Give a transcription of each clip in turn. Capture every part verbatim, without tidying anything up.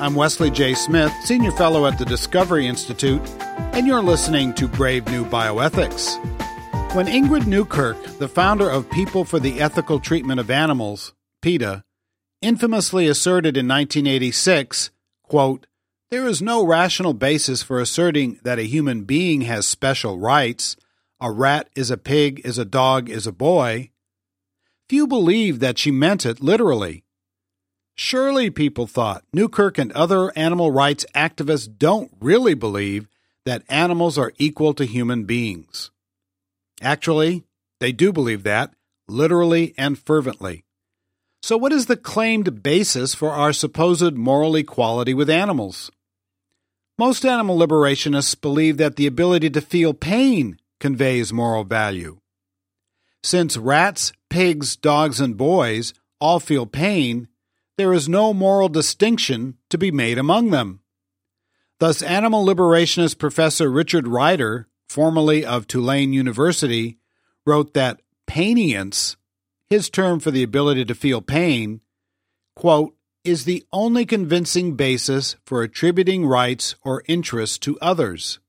I'm Wesley J. Smith, Senior Fellow at the Discovery Institute, and you're listening to Brave New Bioethics. When Ingrid Newkirk, the founder of People for the Ethical Treatment of Animals, PETA, infamously asserted in nineteen eighty-six, quote, "There is no rational basis for asserting that a human being has special rights. A rat is a pig, is a dog, is a boy," few believed that she meant it literally. Surely, people thought, Newkirk and other animal rights activists don't really believe that animals are equal to human beings. Actually, they do believe that, literally and fervently. So what is the claimed basis for our supposed moral equality with animals? Most animal liberationists believe that the ability to feel pain conveys moral value. Since rats, pigs, dogs, and boys all feel pain, there is no moral distinction to be made among them. Thus, animal liberationist Professor Richard Ryder, formerly of Tulane University, wrote that painiance, his term for the ability to feel pain, quote, is the only convincing basis for attributing rights or interests to others.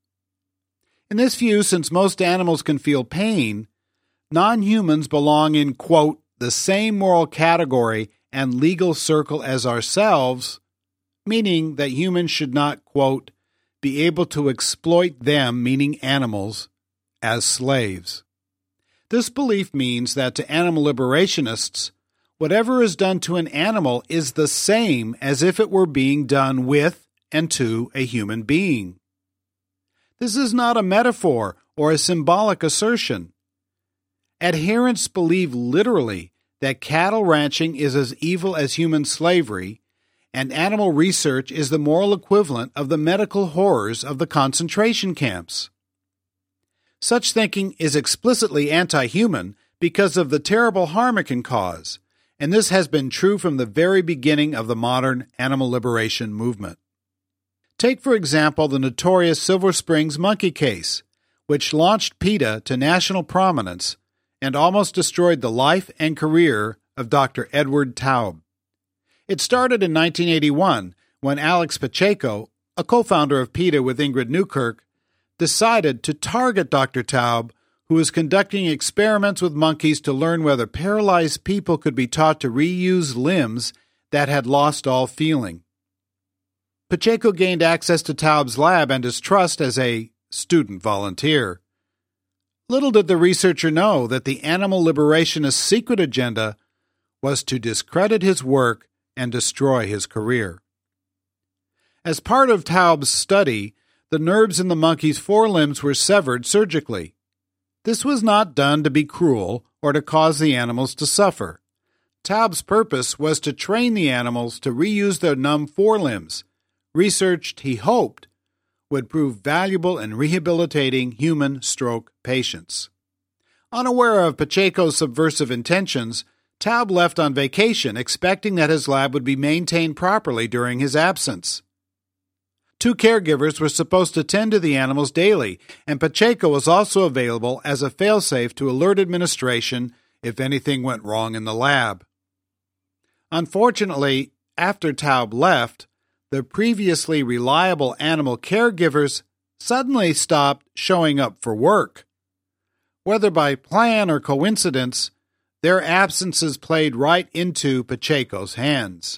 In this view, since most animals can feel pain, non-humans belong in, quote, the same moral category and legal circle as ourselves, meaning that humans should not, quote, be able to exploit them, meaning animals, as slaves. This belief means that to animal liberationists, whatever is done to an animal is the same as if it were being done with and to a human being. This is not a metaphor or a symbolic assertion. Adherents believe literally that cattle ranching is as evil as human slavery, and animal research is the moral equivalent of the medical horrors of the concentration camps. Such thinking is explicitly anti-human because of the terrible harm it can cause, and this has been true from the very beginning of the modern animal liberation movement. Take, for example, the notorious Silver Springs monkey case, which launched PETA to national prominence and almost destroyed the life and career of Doctor Edward Taub. It started in nineteen eighty-one when Alex Pacheco, a co-founder of PETA with Ingrid Newkirk, decided to target Doctor Taub, who was conducting experiments with monkeys to learn whether paralyzed people could be taught to reuse limbs that had lost all feeling. Pacheco gained access to Taub's lab and his trust as a student volunteer. Little did the researcher know that the animal liberationist secret agenda was to discredit his work and destroy his career. As part of Taub's study, the nerves in the monkey's forelimbs were severed surgically. This was not done to be cruel or to cause the animals to suffer. Taub's purpose was to train the animals to reuse their numb forelimbs, research he hoped would prove valuable in rehabilitating human stroke patients. Unaware of Pacheco's subversive intentions, Taub left on vacation, expecting that his lab would be maintained properly during his absence. Two caregivers were supposed to tend to the animals daily, and Pacheco was also available as a failsafe to alert administration if anything went wrong in the lab. Unfortunately, after Taub left, the previously reliable animal caregivers suddenly stopped showing up for work. Whether by plan or coincidence, their absences played right into Pacheco's hands.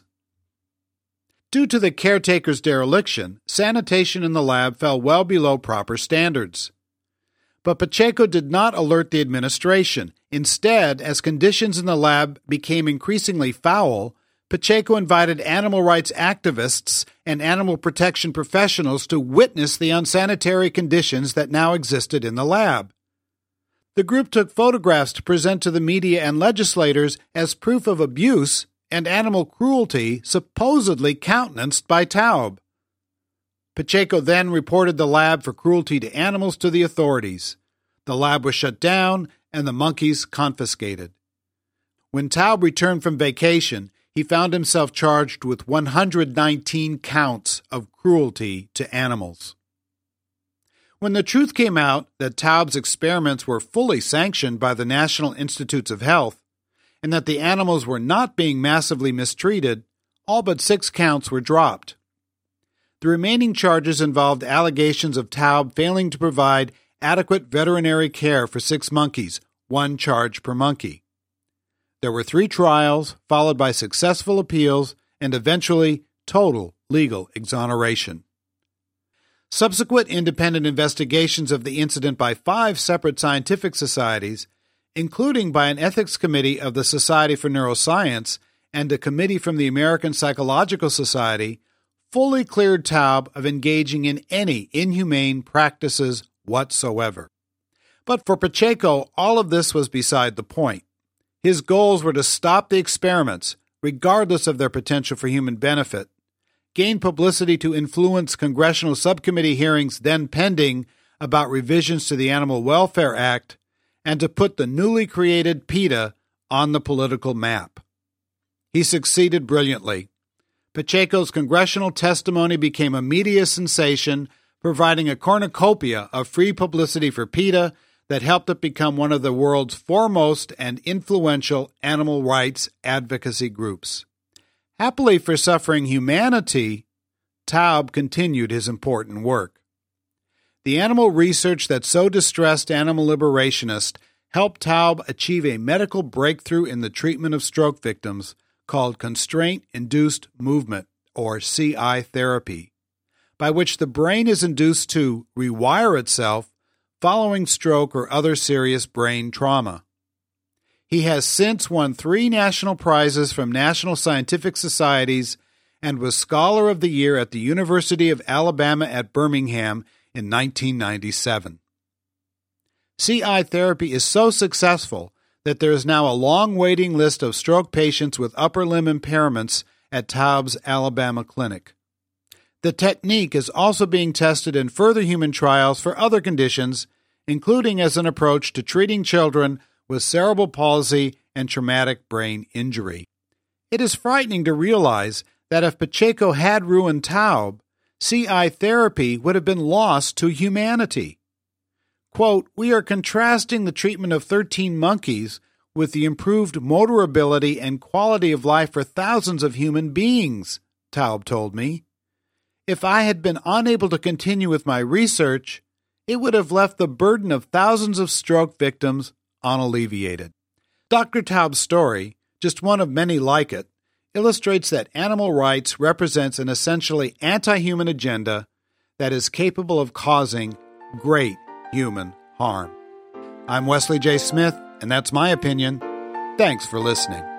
Due to the caretaker's dereliction, sanitation in the lab fell well below proper standards. But Pacheco did not alert the administration. Instead, as conditions in the lab became increasingly foul, Pacheco invited animal rights activists and animal protection professionals to witness the unsanitary conditions that now existed in the lab. The group took photographs to present to the media and legislators as proof of abuse and animal cruelty supposedly countenanced by Taub. Pacheco then reported the lab for cruelty to animals to the authorities. The lab was shut down and the monkeys confiscated. When Taub returned from vacation, he found himself charged with one hundred nineteen counts of cruelty to animals. When the truth came out that Taub's experiments were fully sanctioned by the National Institutes of Health and that the animals were not being massively mistreated, all but six counts were dropped. The remaining charges involved allegations of Taub failing to provide adequate veterinary care for six monkeys, one charge per monkey. There were three trials, followed by successful appeals, and eventually total legal exoneration. Subsequent independent investigations of the incident by five separate scientific societies, including by an ethics committee of the Society for Neuroscience and a committee from the American Psychological Society, fully cleared Taub of engaging in any inhumane practices whatsoever. But for Pacheco, all of this was beside the point. His goals were to stop the experiments, regardless of their potential for human benefit, gain publicity to influence congressional subcommittee hearings then pending about revisions to the Animal Welfare Act, and to put the newly created PETA on the political map. He succeeded brilliantly. Pacheco's congressional testimony became a media sensation, providing a cornucopia of free publicity for PETA that helped it become one of the world's foremost and influential animal rights advocacy groups. Happily for suffering humanity, Taub continued his important work. The animal research that so distressed animal liberationists helped Taub achieve a medical breakthrough in the treatment of stroke victims called constraint-induced movement, or C I therapy, by which the brain is induced to rewire itself following stroke or other serious brain trauma. He has since won three national prizes from national scientific societies and was Scholar of the Year at the University of Alabama at Birmingham in nineteen ninety-seven. C I therapy is so successful that there is now a long waiting list of stroke patients with upper limb impairments at Taub's Alabama clinic. The technique is also being tested in further human trials for other conditions, including as an approach to treating children with cerebral palsy and traumatic brain injury. It is frightening to realize that if Pacheco had ruined Taub, C I therapy would have been lost to humanity. Quote, "We are contrasting the treatment of thirteen monkeys with the improved motor ability and quality of life for thousands of human beings," Taub told me. "If I had been unable to continue with my research, it would have left the burden of thousands of stroke victims unalleviated." Doctor Taub's story, just one of many like it, illustrates that animal rights represents an essentially anti-human agenda that is capable of causing great human harm. I'm Wesley J. Smith, and that's my opinion. Thanks for listening.